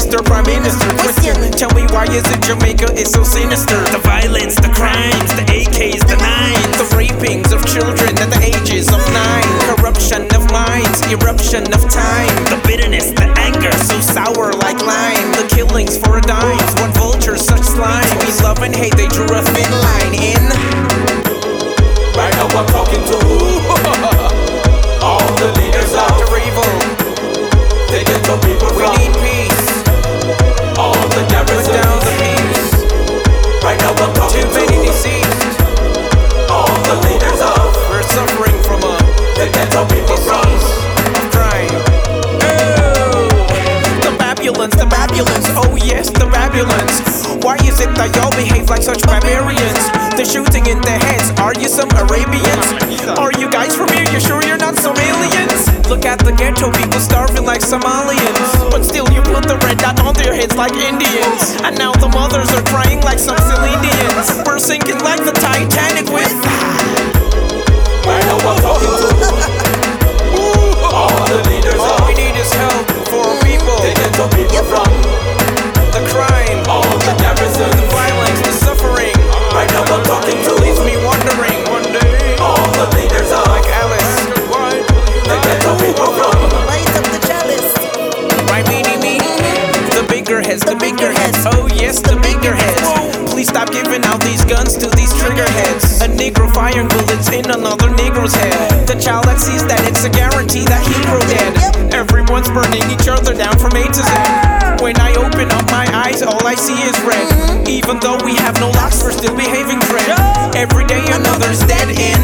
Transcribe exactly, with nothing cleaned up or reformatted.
Mister Prime Minister. Question, tell me why is it Jamaica is so sinister? The violence, the crimes, the A Ks, the nines, the rapings of children at the ages of nine, corruption of minds, eruption of time, the bitterness, the anger, so sour like lime, the killings for a dime, one vulture, such slime. We love and hate, they drew a thin line in. Right now I'm talking to all the leaders of evil. They get the people We from need peace. all the Put garrisons. down the peace. Right now I'm talking Too many to deceased. all the leaders of We're suffering from a They get the people from disease of crime. Oh, the Babylons, the Babylons. Oh yes, the Babylons. Why is it that y'all behave like such barbarians? The shooting in their heads. Are you some Arabians? Are you guys from here? You sure you're not Somalians? Look at the ghetto people starving like Somalians, but still you put the red dot on their heads like Indians. And now the mothers are crying like some silly Indians. We're sinking like the Titanic with. Right now I'm talking to all the leaders All of we need is help for our people. They get the people from The crime, all the garrisons. the violence, the suffering. Right now I'm talking to Leaves me wondering one day, all the leaders of like Alice. They get the people from Light up the chalice. My meanie me, the bigger heads, the bigger heads. Oh yes, the bigger heads. Please stop giving out these guns to these trigger heads. A Negro firing bullets in another Negro's head. The child that sees that it's a guarantee that he grow dead. Everyone's burning each other down from A to Z. When I open up my eyes, all I see is red. Even though we have no locks, we're still behaving dread. Every day another's dead in.